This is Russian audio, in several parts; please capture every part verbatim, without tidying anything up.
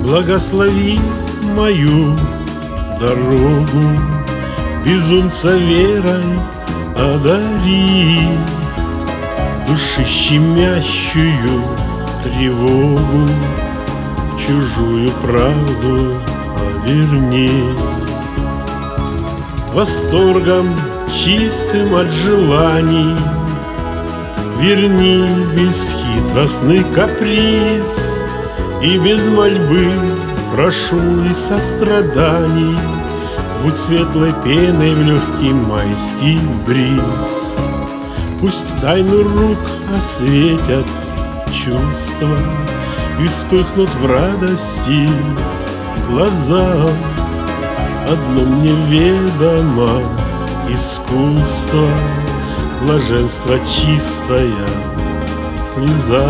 Благослови мою дорогу, безумца верой одари, души щемящую тревогу в чужую правду поверни. Восторгом чистым от желаний верни бесхитростный каприз, и без мольбы прошу и состраданий будь светлой пеной в легкий майский бриз. Пусть тайну рук осветят чувства и вспыхнут в радости глаза. Одно мне ведомо искусство, блаженство чистая слеза.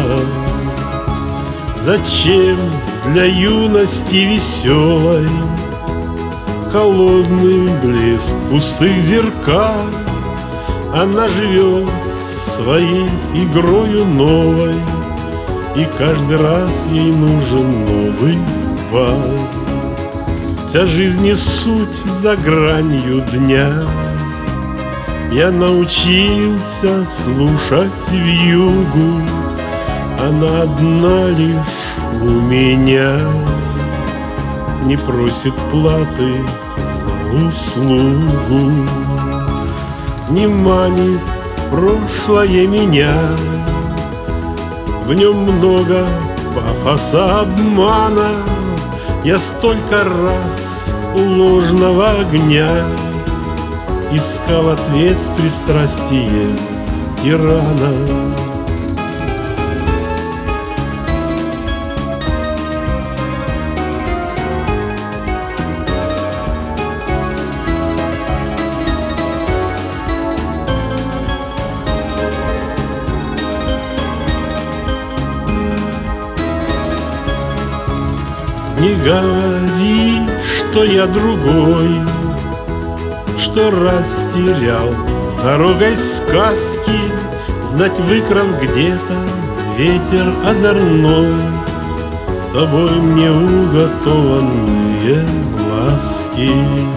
Зачем для юности веселой холодный блеск пустых зеркал? Она живет своей игрою новой, и каждый раз ей нужен новый бал. Вся жизнь не суть за гранью дня. Я научился слушать вьюгу, она одна лишь у меня, не просит платы за услугу, не манит прошлое меня. В нем много пафоса обмана, я столько раз у ложного огня искал ответ с пристрастием тирана. Не говори, что я другой, что растерял дорогой сказки, знать выкрал где-то ветер озорной, тобой мне уготованные ласки.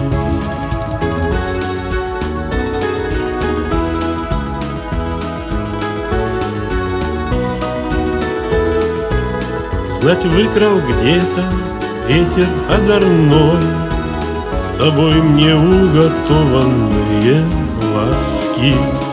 Знать выкрал где-то ветер озорной, тобой мне уготованные ласки.